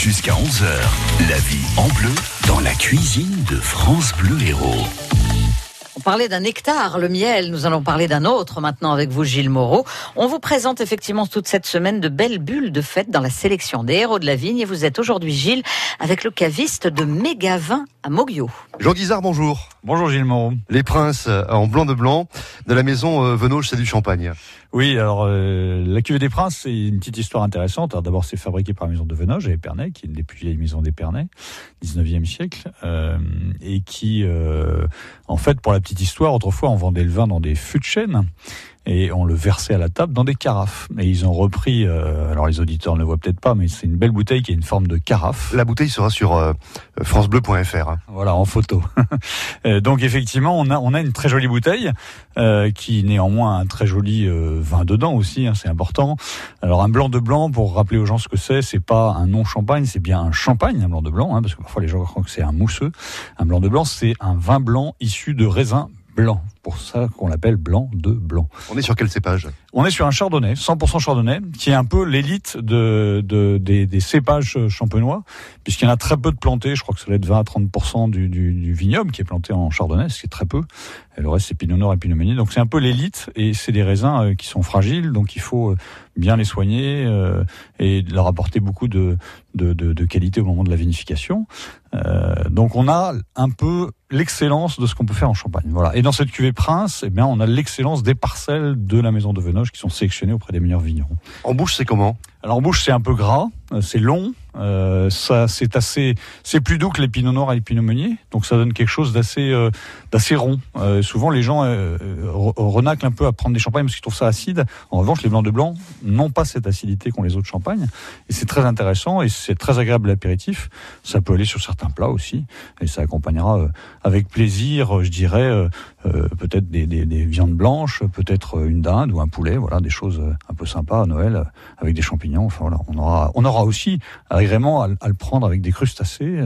Jusqu'à 11h, la vie en bleu dans la cuisine de France Bleu Héros. On parlait d'un nectar, le miel. Nous allons parler d'un autre maintenant avec vous, Gilles Moreau. On vous présente effectivement toute cette semaine de belles bulles de fête dans la sélection des héros de la vigne. Et vous êtes aujourd'hui, Gilles, avec le caviste de Mégavin à Moguio. Jean Guizard, bonjour. Bonjour Gilles Moreau. Les Princes en blanc de blanc de la maison Venoge, c'est du champagne. Oui, alors la cuvée des Princes, c'est une petite histoire intéressante. Alors, d'abord, c'est fabriqué par la maison de Venoge à Épernay, qui est une des plus vieilles maisons d'Épernay, 19e siècle, et qui, en fait, pour la petite histoire, autrefois, on vendait le vin dans des fûts de chêne et on le versait à la table dans des carafes. Et ils ont repris, alors les auditeurs ne le voient peut-être pas, mais c'est une belle bouteille qui a une forme de carafe. La bouteille sera sur francebleu.fr. Voilà, en photo. Donc effectivement, on a une très jolie bouteille qui néanmoins a un très joli vin dedans aussi, hein, c'est important. Alors un blanc de blanc, pour rappeler aux gens ce que c'est pas un non-champagne, c'est bien un champagne, un blanc de blanc, hein, parce que parfois les gens croient que c'est un mousseux. Un blanc de blanc, c'est un vin blanc issu de raisins blancs. Pour ça qu'on l'appelle blanc de blanc. On est sur quel cépage ? On est sur un chardonnay, 100% chardonnay, qui est un peu l'élite des cépages champenois, puisqu'il y en a très peu de plantés. Je crois que ça doit être 20 à 30% du vignoble qui est planté en chardonnay, ce qui est très peu. Et le reste, c'est pinot noir et pinot meunier. Donc c'est un peu l'élite, et c'est des raisins qui sont fragiles, donc il faut bien les soigner et leur apporter beaucoup de qualité au moment de la vinification. Donc on a un peu l'excellence de ce qu'on peut faire en Champagne. Voilà. Et dans cette cuvée Prince, eh bien, on a l'excellence des parcelles de la maison de Venoge qui sont sélectionnées auprès des meilleurs vignerons. En bouche, c'est comment ? Alors en bouche, c'est un peu gras, c'est long, ça c'est plus doux que les pinots noirs et les pinots meuniers, donc ça donne quelque chose d'assez rond. Souvent les gens renaclent un peu à prendre des champagnes parce qu'ils trouvent ça acide. En revanche, les blancs de blanc n'ont pas cette acidité qu'ont les autres champagnes, et c'est très intéressant et c'est très agréable à l'apéritif. Ça peut aller sur certains plats aussi, et ça accompagnera avec plaisir, je dirais, peut-être des viandes blanches, peut-être une dinde ou un poulet, voilà, des choses un peu sympas à Noël avec des champignons. Enfin voilà, on aura aussi agrément à le prendre avec des crustacés.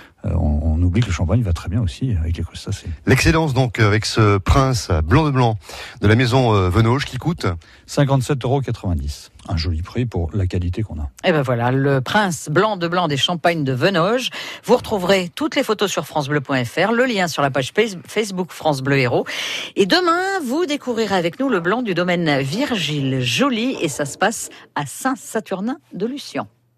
On oublie que le champagne va très bien aussi avec les crustacés. L'excellence donc avec ce Prince blanc de blanc de la maison Venoge qui coûte 57,90 €. Un joli prix pour la qualité qu'on a. Et ben voilà, le Prince blanc de blanc des champagnes de Venoge. Vous retrouverez toutes les photos sur francebleu.fr, le lien sur la page Facebook France Bleu Héros. Et demain, vous découvrirez avec nous le blanc du domaine Virgile Joly, et ça se passe à Saint-Saturnin de Lucien.